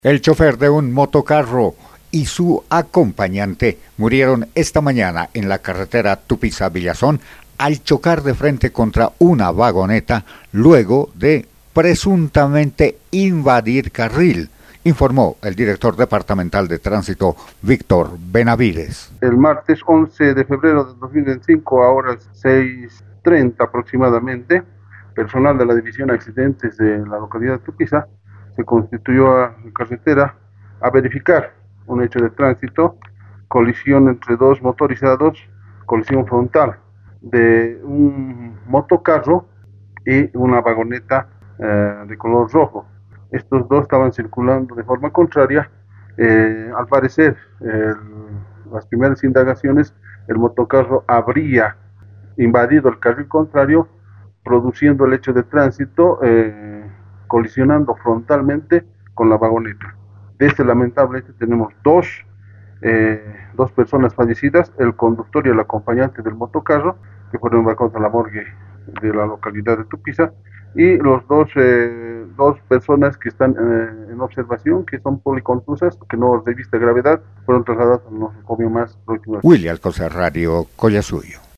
El chofer de un motocarro y su acompañante murieron esta mañana en la carretera Tupiza-Villazón al chocar de frente contra una vagoneta luego de presuntamente invadir carril, informó el director departamental de tránsito Víctor Benavides. El martes 11 de febrero de 2025 a horas 6:30 aproximadamente, personal de la División de Accidentes de la localidad de Tupiza se constituyó en carretera a verificar un hecho de tránsito, colisión entre dos motorizados, colisión frontal de un motocarro y una vagoneta de color rojo. Estos dos estaban circulando de forma contraria. Al parecer, las primeras indagaciones, el motocarro habría invadido el carril contrario, produciendo el hecho de tránsito, colisionando frontalmente con la vagoneta. De este lamentable hecho tenemos dos personas fallecidas, el conductor y el acompañante del motocarro, que fueron evacuados a la morgue de la localidad de Tupiza, y los dos personas que están en observación, que son policontusas, que no reviste gravedad, fueron trasladados a un nosocomio más próximo. William Alcocer, Radio Collasuyo.